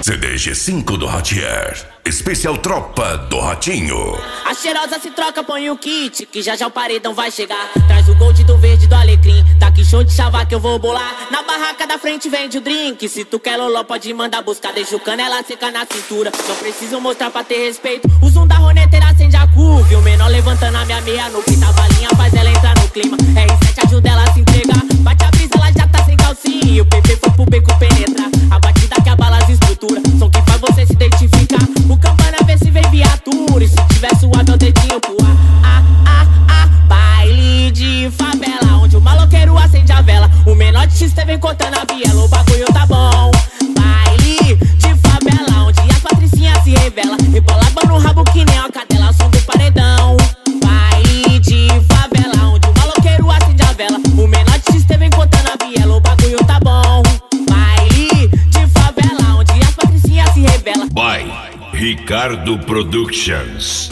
CDG5 do Ratier, especial Tropa do Ratinho. A cheirosa se troca, põe o kit, que já já o paredão vai chegar. Traz o gold do verde do alecrim, tá aqui show de chavar que eu vou bolar. Na barraca da frente vende o drink, se tu quer loló pode mandar buscar. Deixa o canela seca na cintura, não preciso mostrar pra ter respeito. O zoom da roneteira acende a curva, e o menor levantando a minha meia no fita. A balinha faz ela entrar no clima, R7 ajuda ela a se entregar. Bate a brisa, ela já tá sem calcinha, e o PP foi pro beco penetrar. A batida que abala as estruturas, som que faz você se identificar. O campana vê se vem viatura, e se tiver suave é o dedinho pro ar. Baile de favela, onde o maloqueiro acende a vela. O menor de X vem cortando a viela, o bagulho tá bom. Baile de favela, onde as patricinhas se revela. Rebolava no rabo que nem a cadela, som do paredão. Baile de favela, onde o maloqueiro acende a vela. O menor de X vem cortando a viela, o bagulho tá bom. Baile de favela, onde as patricinhas se revela. By Ricardo Productions.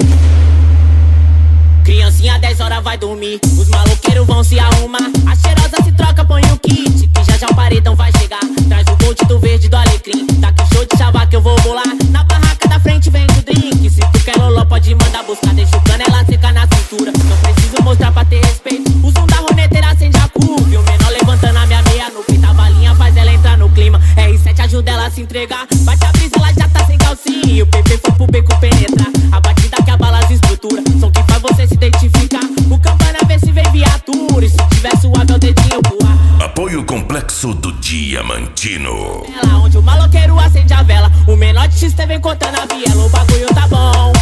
Criancinha 10 horas vai dormir, os maloqueiros vão se arrumar. A cheirosa se troca, põe o kit, que já já o paredão vai chegar. Traz o gold do verde do alecrim, tá aqui show de chavar que eu vou bolar. Na barraca da frente vende o drink, se tu quer loló pode mandar buscar. Deixa o canela seca na cintura, não preciso mostrar pra ter respeito. O zoom da roneteira acende a curva, e o menor levantando a minha meia no fita. A balinha faz ela entrar no clima, R7 ajuda ela a se entregar. Bate a brisa, ela já tá sem calcinha, e o PP foi pro beco penetrar. A batida que abala as estruturas, som que faz você se identificar. O campana vê se vem viatura, e se tiver suave é o dedinho pro ar. Apoio Complexo do Diamantino. Onde o maloqueiro acende a vela, o menor de X vem cortando a viela, o bagulho tá bom.